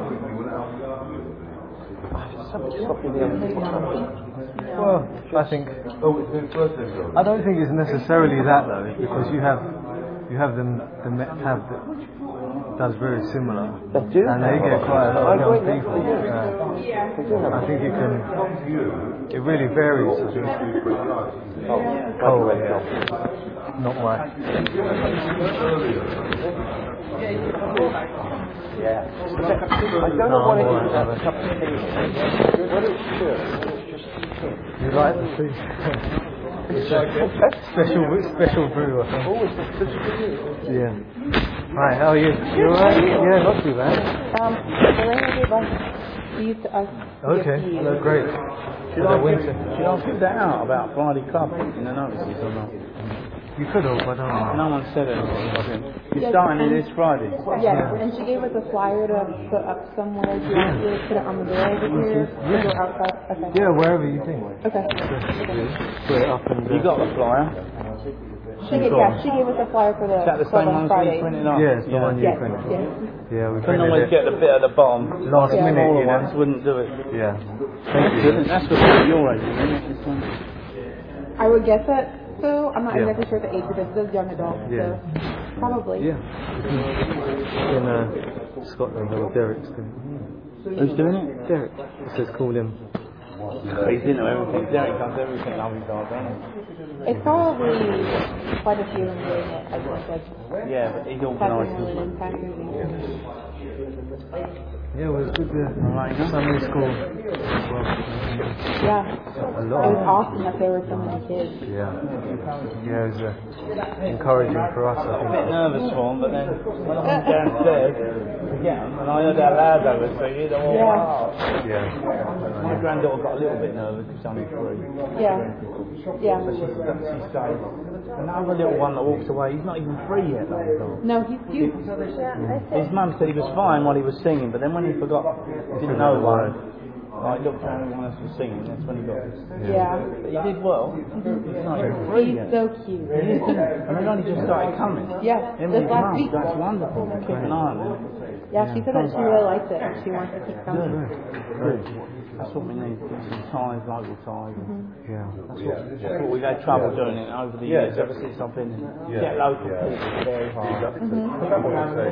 something stopping the other. Well, I think I don't think it's necessarily that though, because you have you have them the Met Tab that does very similar, They do. and they get quite a lot of I young agree, people. they do. Uh, They do have I think you can. It really varies. I think. Oh, Oh, right, yeah. right. Not my. Yeah. I don't know what it is about the cup of tea. Whether it's church, it's just You like the tea? special, special brew. I think. always the special. Yeah. Hi, how are you? You alright? Yeah, not too bad. Um, Lorena gave us these to us. Okay, that's great. Should I, give, should I give that out about Friday Club in the notices or not? You could have, I don't know. No one said anything. I think. You're Yes, starting it and- this Friday. Yes, and she gave us a flyer to put up somewhere. Do you want to put it on the door over here? Yeah. Or outside? Okay. Yeah, wherever you think. Okay. Put it up and. Uh, You got the flyer? She gave, yeah, she gave us a flyer for the Is that the club same on one that you Friday. printed off? Yeah, it's the one you Yes, printed. yes. Yeah, we Couldn't always printed it get the bit at the bottom. last Yeah. minute, Smaller you know. ones wouldn't do it. Yeah. Thank you. That's for people your age, isn't it? This one? I would guess that. So I'm not Yeah. exactly sure the age, but it says young adult. Yeah. So probably. Yeah. In uh, Scotland, or Derek's doing Who's doing it? Derek. It says call him. He's into everything. Derek does everything. I'll be done, doesn't he? It's probably quite a few of them doing it. I think like Yeah, but he's passing organised. it in, passing it. Yeah, well, it's good to Alright, huh? Sunday school. Well, Yeah. a It lot. was awesome that there were so many kids. Yeah. Yeah, it was uh, encouraging for us, I A bit think. nervous for him, but then when I went downstairs to get him, and I heard how loud they were singing, I thought, Yeah. wow. Yeah. My granddaughter got a little bit nervous because she's only three. Yeah. Yeah. But she, she stayed. Another little one that walks away, he's not even free yet, though. so. No, he's cute. His mum said he was fine while he was singing, but then when he forgot, didn't know the word, like looked around and everyone else was singing, that's when he got this. Yeah. But he did well. He's not even free He's yet. so cute. He is, isn't he? And they've only just started coming. Yeah, Him just and his last mum, week. that's wonderful. Keep an eye on him. Yeah, she said that she really likes it and she wants to keep coming. Good. That's what we need, get some ties, local ties. Yeah. That's what, that's what we've had trouble doing it over the years, ever since I've been in. Get local people, it's very hard. Some people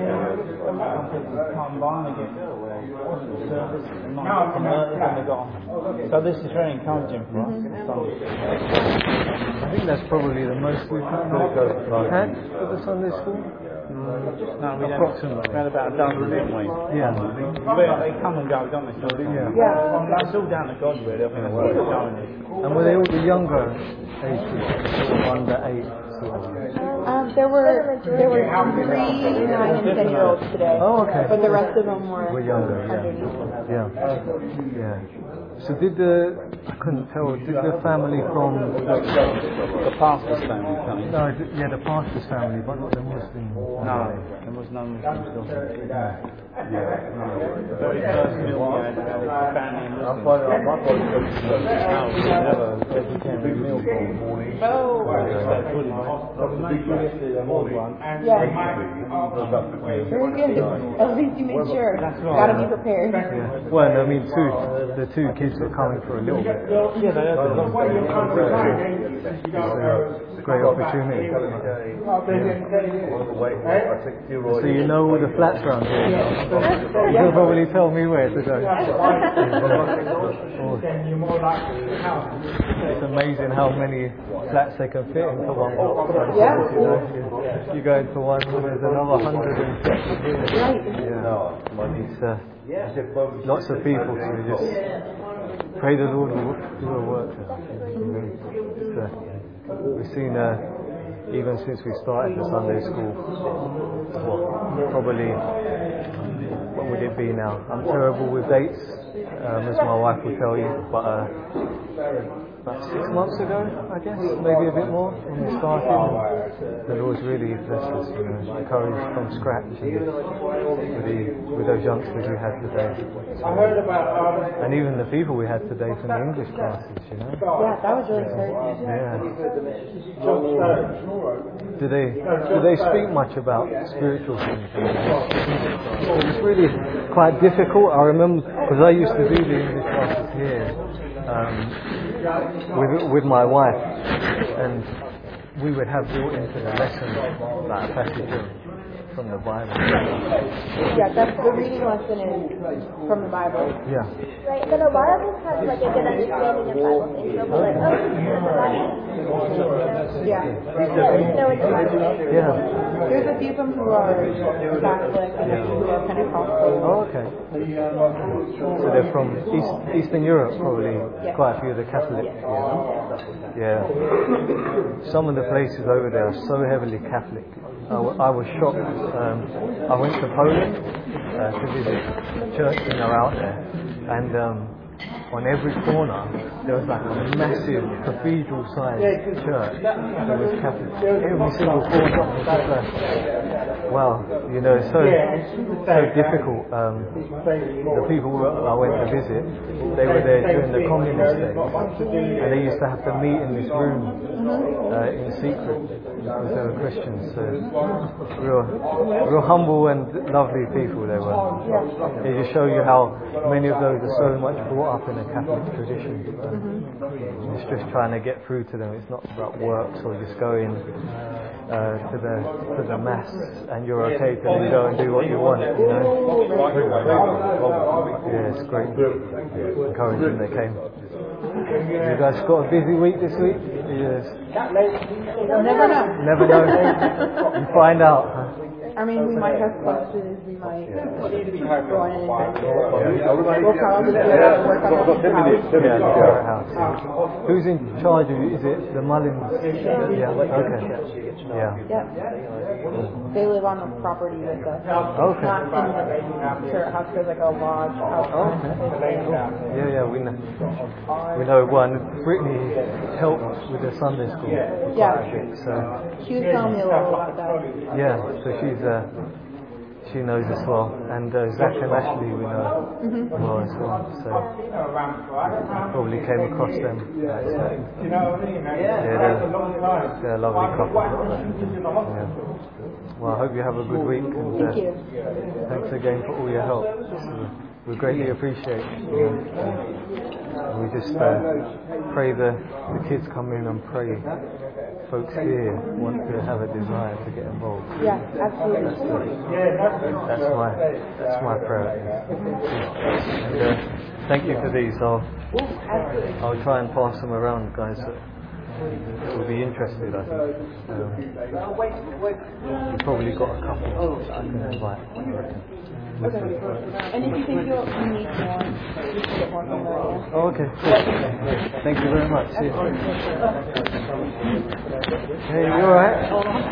come by and they get service and not converted and they got on. So this is very encouraging for us. Sunday. I think that's probably the most we've had for the Sunday school. No, we had, Approximately. we had about a dozen, didn't we? Yeah. But they come and go, don't they? Yeah. Yeah. It's all down to God, really. I think that's what it's showing us. And were they all the younger age groups, sort of under eight? Sort of? Um, there were there were three, nine, and ten year olds today. Oh, okay. But the rest of them were, Were younger, yeah. underneath. Yeah. Yeah. So did the, I couldn't tell, did the family from... The pastor's family coming. No, d- yeah, the pastor's family, but not the Muslim. No, there was no Muslim still. Yeah. The very first meal we had, uh, family and Muslims. No, we have a vegetarian meal for the morning. Oh. But we made yesterday a more one. Yeah. Very good. At least you made sure. That's right. Gotta be prepared. Yeah. Well, I mean, two, the two kids were coming for a little bit. Yeah, they had the It's a great opportunity. So you know all the flats around here. You can probably tell me where to go. It's amazing how many flats they can fit into one block. Yeah. You know, you go into one, there's another hundred and fifty here. Yeah. It's, uh, lots of people, so we just pray the Lord will do a work. It's, uh, we've seen, uh, even since we started the Sunday school, what, probably, what would it be now? I'm terrible with dates, um, as my wife will tell you, but uh, about six months ago, I guess, maybe a bit more, when we started. The Lord's really blessed us, you know, encouraged from scratch, and with, the, with those youngsters we had today. And even the people we had today from the English classes, you know. Yeah, that was really encouraging. Yeah. Do they do they speak much about spiritual things? It's really quite difficult. I remember because I used to do the English classes here um, with with my wife, and we would have built into the lesson like a passage from the Bible. Yeah, that's the reading lesson is from the Bible. Yeah. Right, but a lot of us have like a good understanding of Bible things. So we're like, oh, this is the Bible. Yeah. We at least know it's the Bible. Yeah. There's a few of them who are Catholic and a few who are Pentecostal. Oh, okay. So they're from East, Eastern Europe, probably. Yeah. Quite a few of the Catholics. Yeah. Yeah. Some of the places over there are so heavily Catholic. I, w- I was shocked. Um, I went to Poland uh, to visit churches that are out there, and um, on every corner there was like a massive cathedral-sized church that was Catholic. Every single corner was just like, wow, you know, it's so so difficult. Um, the people I went to visit, they were there during the communist days, and they used to have to meet in this room uh, in secret because they were Christians. So real, real humble and lovely people they were. They just show you how many of those are so much brought up in a Catholic tradition. Um, it's just trying to get through to them. It's not about works or just going uh, to the to the mass and you're okay to then go and do what you want. You know. Yeah, it's great. Encouraging they came. You guys got a busy week this week? Yes. Never know. Never know. You find out. Huh? I mean, we might have questions, we might go on an adventure. We'll probably do a work on the Yeah, the Garrett house. Yeah. Who's in charge of it? Is it the Mullins? Yeah, okay. Yeah. Yep. They live on the property with us. Okay. Not in the church house, there's like a lodge house. Okay. Yeah, yeah, we know. We know one. Brittany helped with the Sunday school. Yeah. So. She was telling me a lot about that. Yeah, so she's uh, she knows as well, and uh, Zach and Ashley we know Mm-hmm. well as well. So probably came across them. Yeah, so, yeah they're, they're a lovely couple. Yeah. Well, I hope you have a good week, and uh, Thank you. thanks again for all your help. So we greatly appreciate it. You know. We just uh, pray the the kids come in and pray. Folks here want to have a desire to get involved. Yeah, absolutely. That's, that's my that's my prayer. And uh, thank you for these. I'll I'll try and pass them around, guys. That will be interested. I think. Um, you've probably got a couple that I can invite. I reckon. Okay. And if you think you'll you need more, you can get more from there, yeah. Oh, okay. Cool. Thank you very much. See you. Hey, you alright?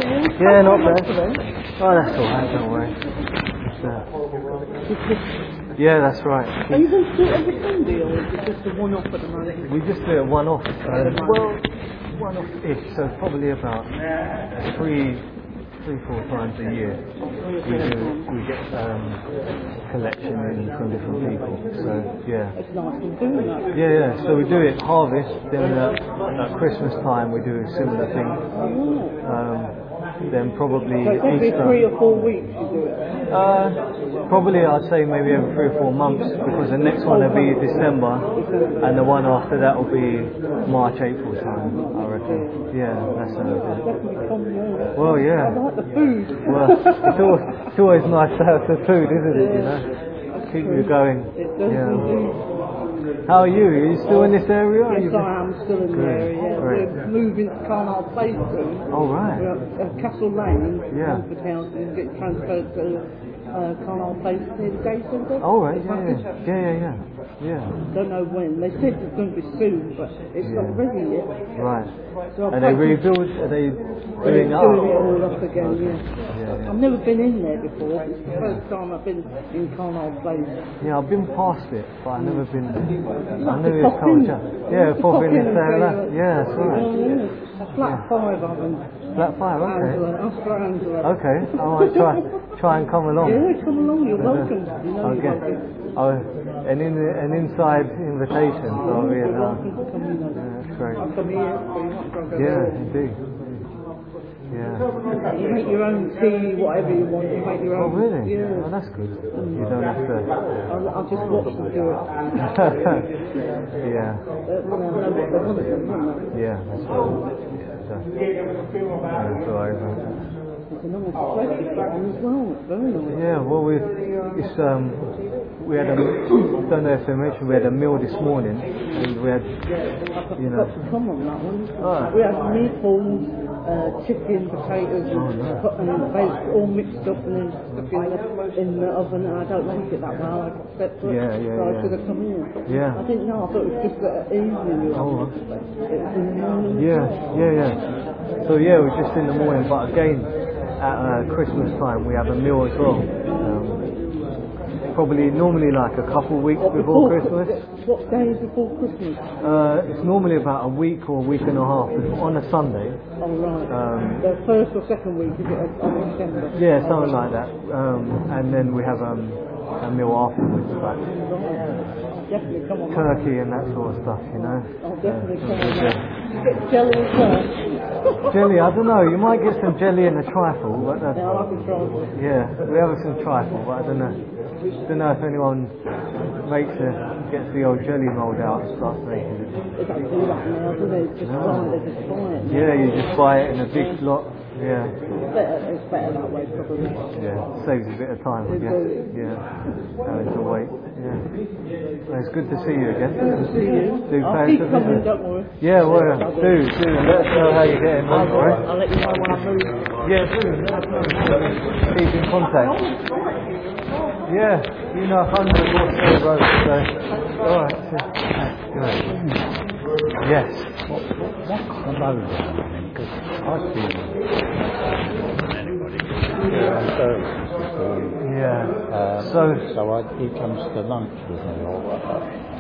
Yeah, not bad. Oh, that's alright, don't worry. It's, uh, Yeah, that's right. Are you going to do it every Sunday, or is it just a one-off at the moment? We just do it one-off. Uh, well, one-off-ish, so probably about three, three, four times a year. We do, we get um, collection in from different people. So yeah. It's nice to do that. Yeah, yeah. So we do it harvest. Then uh, at Christmas time we do a similar thing. Um, then probably So it's every Easter. three or four weeks you do it? Uh, probably I'd say maybe every three or four months, because the next one will be December, and the one after that will be March, April time, I reckon. Yeah, that's how we do it. Definitely come here. Well, yeah. I like the food. Well, it's always, it's always nice to have the food, isn't it? You know, keep you going. It does Yeah. indeed. How are you? Are you still in this area? Are Yes, you- I am still in the Great, area. Yeah. great. We're moving to Carnal Place soon. Oh, right. We're at uh, Castle Lane, Yeah. Romford House, and get transferred to uh, Carnal Place near the day centre. Oh, right. It's Yeah, like- yeah, yeah, yeah, yeah. Yeah. Don't know when. They said it's going to be soon, but it's Yeah. not ready yet. Right. So Are they rebuild? Are they They're doing doing up? it all up again, yeah. Yeah, yeah. I've never been in there before. It's the first time I've been in Carnal Place. Yeah, I've been past it, but I've never been there. I Like knew to it's pop in. culture. Yeah, To pop in and and say hello. say, Yeah, that's Oh, right. yeah. A flat five, I think. Flat five, okay. Angela. Ask for Angela. Okay, I might try try and come along. Yeah, come along. You're welcome. You know I'll you're get welcome. oh, an in an inside invitation, so I'll be You're in. Uh, welcome to come in. yeah, that's great. I'll come here, so you might go go Yeah, there. indeed. Yeah. You make your own tea, whatever you want. You make your Oh, own. really? Yeah. Oh, that's good. You don't have to. I'll, I'll just watch them do it. Yeah. Uh, well, I know what they want to do, Yeah, that's right. Yeah, so, yeah, so I, uh, It's a nice place as well. It's very nice. yeah, well, we it's um we had a don't know if I mentioned we had a meal this morning, and we had you know Got to come on that one. Ah. We had meatballs, uh, chicken, potatoes, Oh, and, nice. put- and veg all mixed up and then stuck in the, in the oven. And I don't like it that well. I got separate, Yeah, yeah, so I yeah. should have come here. Yeah. I didn't know. I thought it was just at evening. You Oh, know. It was in the morning. yeah, yeah, yeah. So yeah, it was just in the morning, but again at uh, Christmas time we have a meal as well. Um, probably normally like a couple weeks What, before Christmas. What, what day is before Christmas? Uh, it's normally about a week or a week and a half on a Sunday. Oh, right. Um, the first or second week, is it, of December? Yeah, something like that. Um, and then we have um, a meal afterwards, like I'll definitely come on. turkey and that sort of stuff, you know. I'll definitely come Uh, on. yeah. Get jelly as well. Jelly, I don't know, you might get some jelly and a trifle, but uh, Yeah, I'll have a try. yeah, we have some trifle, but I don't know. Don't know if anyone makes a, gets the old jelly mould out and starts making it. They don't do that now, do they? Just No. buy it, they just buy it. Yeah, you just buy it in a big lot. Yeah, It's better, it's better that way, probably. yeah, saves a bit of time, I It guess. does. Yeah, having to wait. Yeah, well, it's good to see you again. Good to see you. Do I'll pay keep us a coming, visit. don't worry. Yeah, well, do, do. Let us know how you're getting on, I'll, alright? I'll let you know when I move. Yeah, do. Let us know. Keep in contact. Yeah, you know, one hundred North Sea Road, so. Alright, good. Yes. What's the load down then? Because I've seen anybody on services before. Yeah. Uh, So, so I, he comes to lunch with me or uh,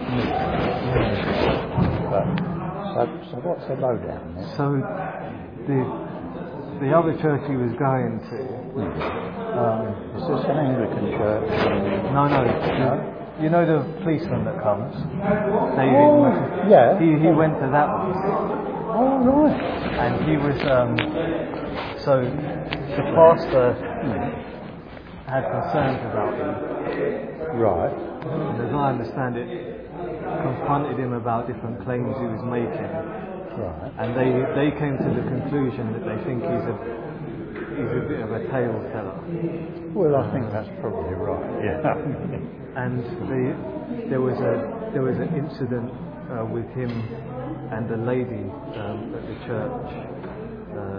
but, so, so what's the load down there? so the the other church he was going to. Um, Is this an Anglican church? no, no. No? You know the policeman that comes, David. Oh, yeah. He he went to that one. Oh, right. And he was um, so the pastor had concerns about him, Right. and as I understand it, confronted him about different claims he was making, Right. and they they came to the conclusion that they think he's a he's a bit of a tale teller, Well, I think that's probably right. Yeah. and the, there was a there was an incident uh, with him and a lady um, at the church. Uh,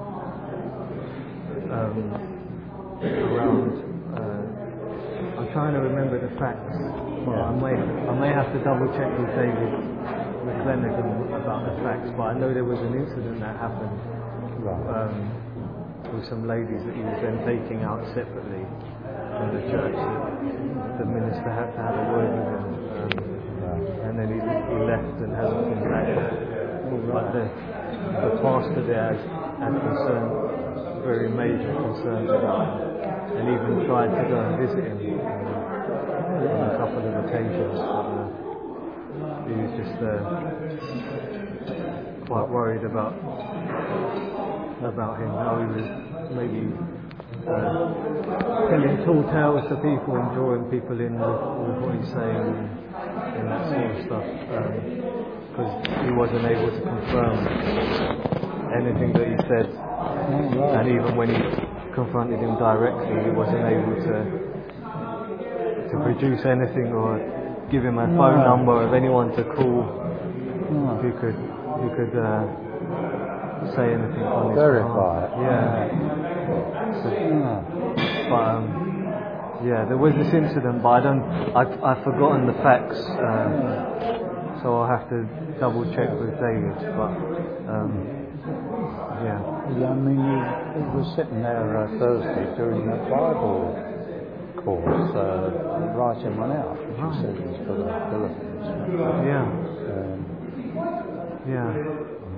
um, around. Uh, I'm trying to remember the facts. Well, I may I may have to double check with David with Glenigan about the facts, but I know there was an incident that happened Right. um, with some ladies that he was then taking out separately from the church. the minister had to have a word with him, um, and then he, he left and hasn't been back. But the, the pastor there has, has concern, very major concerns about him, and even tried to go and visit him um, on a couple of occasions. But, uh, he was just uh, quite worried about about him, how he was maybe uh, telling tall tales to people and drawing people in with, with what he's saying and, and that sort of stuff, because um, he wasn't able to confirm anything that he said, and even when he confronted him directly, he wasn't able to to produce anything or give him a phone number of anyone to call who could who could uh, say anything on his verify behalf. Yeah. So, but um, yeah, there was this incident, but I don't. I've, I've forgotten the facts, uh, so I'll have to double check with David. But um, yeah. Yeah, I mean, he, he was sitting there uh, Thursday during the Bible course, uh, writing one out, which he said was for the Philippines. Yeah. Um, yeah.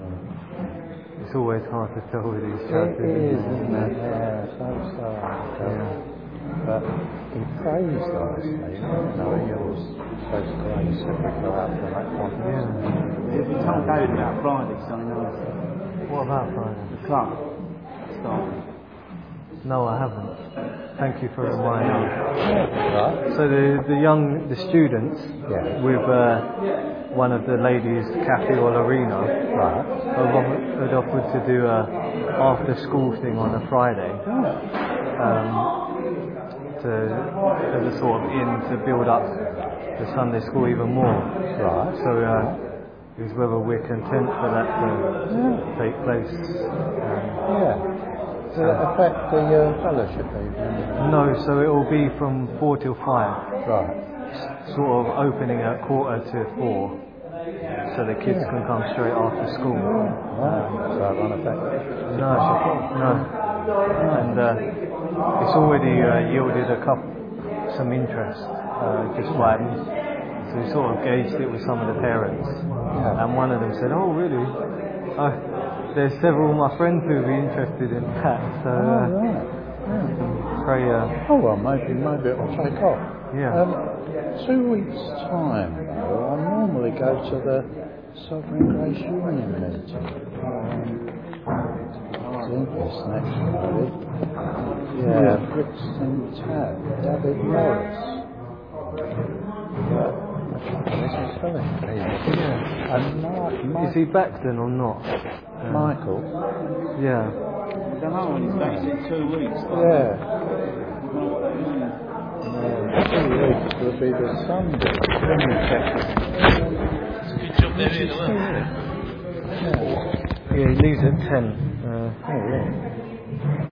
It's always hard to tell with these It churches. is, isn't it? Yeah, so sad. Yeah. But he praised last night, you know, he was supposed to praise every go out for that conference. Yeah. If you told David about Friday, something else. What about Friday? The club started. No, I haven't. Thank you for reminding me. Right? So the the young the students Yeah. with uh, one of the ladies, Kathy Olarino, Right. have offered, had offered to do a after school thing on a Friday, um, to as a sort of in to build up the Sunday school even more. Right. So uh, is whether we're content for that to Yeah. take place. Um, Yeah. Does it affect the uh, fellowship evening? no, so it will be from four till five. Right. Sort of opening at quarter to four, so the kids can come straight after school. Right. So it won't affect it? No, no, and uh, it's already uh, yielded a couple, some interest, uh, just by so we sort of gauged it with some of the parents, Yeah. and one of them said, "Oh, really? Oh, there's several of my friends who'd be interested in that." So Oh, uh, right. Yeah. pray, uh, Oh, well, maybe, maybe it'll take off. yeah. Um, two weeks' time, though, I normally go to the Sovereign Grace Union meeting. Um, I think it's next Friday. Yeah, Brixton Tab, David Morris. But, this is telling me. Yeah. And Mark, Mark, Is he back then or not? Uh, Michael. Yeah. I don't know when he's back in two weeks. Yeah. No, two weeks will be the Sunday. Let me check. Good job there in, Yeah. Yeah, he leaves at ten. Uh, Oh, yeah.